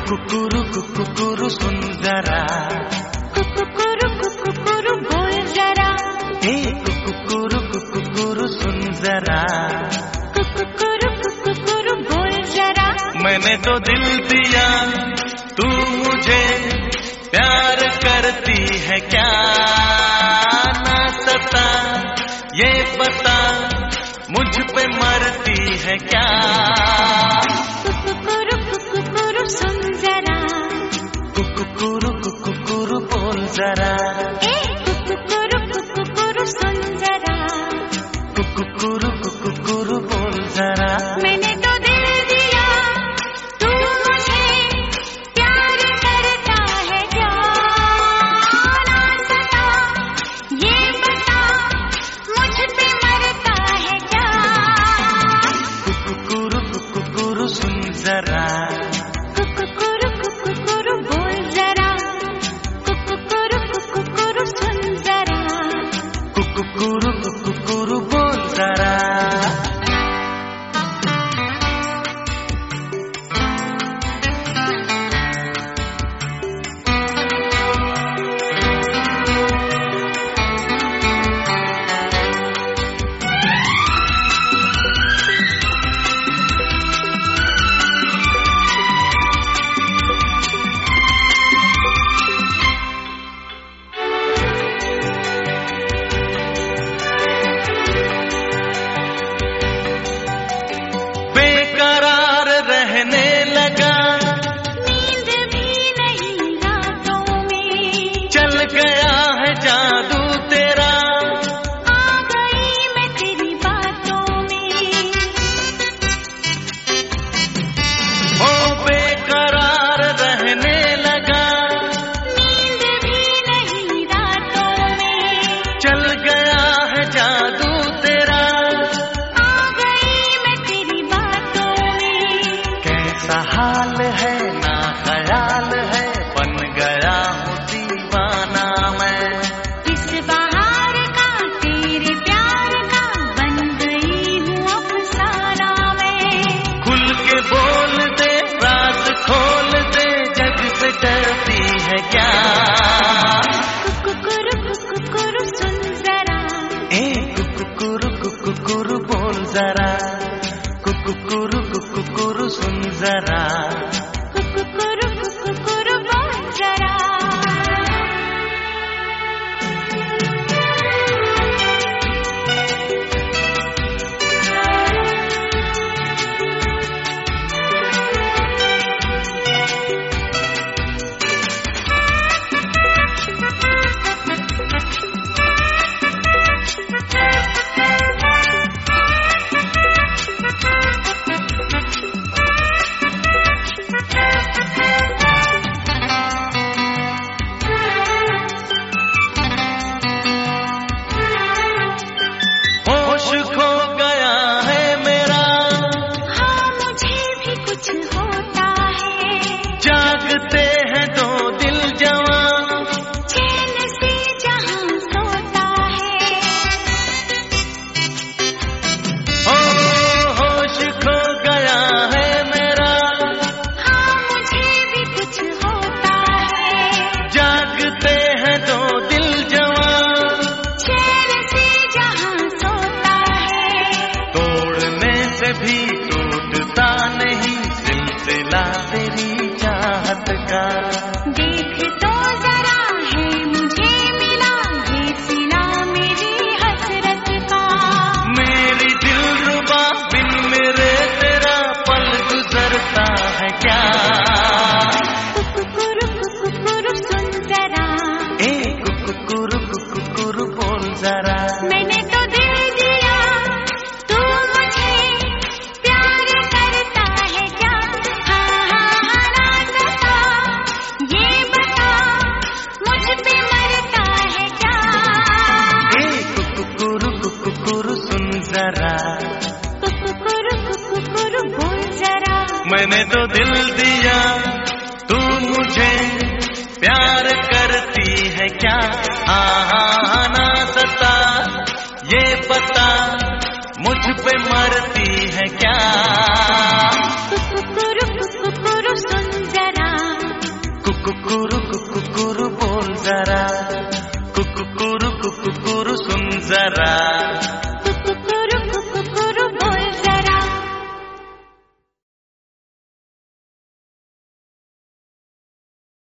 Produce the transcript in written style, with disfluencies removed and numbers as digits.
कुकुरु सुन जरा, कुकुरु बोल जरा, ए कुकुरु सुन जरा, कुकुरु बोल जरा। मैंने तो दिल दिया, तू मुझे प्यार करती है क्या? ना सता ये बता, मुझ पे मरती है क्या? कुकुरु सुन जरा, कुकुरु बोल जरा, ए कुकुरु सुन जरा, कुकुरु बोल जरा। मैंने तो दिल दिया, तू मुझे प्यार करता है क्या? ना सता ये बता, मुझ पे मरता है क्या? कुकुरु सुन जरा, कुकुरु बोल जरा, कुकुरु सुन जरा, कुकुरु बोल जरा। बेकरार रहने लगा, नींद भी नहीं रातों में, चल गया है जादू तेरा, आ गई मैं तेरी बातों में। ओ बेकरार रहने लगा, नींद भी नहीं रातों में, चल गया है जादू तेरा, आ गई मैं तेरी बातों में। कैसा हाल है ना ख्याल है, बन गया हूँ दीवाना मैं। इस बहार का तेरे प्यार का बन गई हूँ अफसाना मैं। खुल के बोल दे, राज खोल दे, जग से डरती है क्या? कुकुरु सुन जरा, ए कुकुरु बोल जरा, कुकुरु सुन जरा। कुकुरु बोल जरा। होश खो गया है मेरा, हाँ मुझे भी कुछ होता है, जागते हैं दो दिल जवां, चैन से जहाँ सोता है। ओ होश खो गया है मेरा, हाँ मुझे भी कुछ होता है, जागते हैं दो दिल जवां, चैन से जहाँ सोता है। तोड़ने से भी टूटता नहीं सिलसिला तेरी चाहत का। देख तो जरा है मुझे मिला ये सिला मेरी हसरत का। मेरी दिलरुबा बिन मेरे तेरा पल गुजरता है क्या? कुकुरु सुन जरा, ए कुकुरु बोल जरा। मैंने तो दिल दिया, तू मुझे प्यार करता है क्या? हाँ ना सता ये बता, मुझ पे मरता है क्या? ए कुकुरु सुन जरा, कुकुरु बोल जरा। मैंने तो दिल दिया, तू मुझे प्यार करती है क्या? ना सता ये बता, मुझ पे मरती है क्या? कुकुरु सुन जरा। कुकुरु कुकुरु बोल जरा, कुकुरु कुकुरु सुन जरा।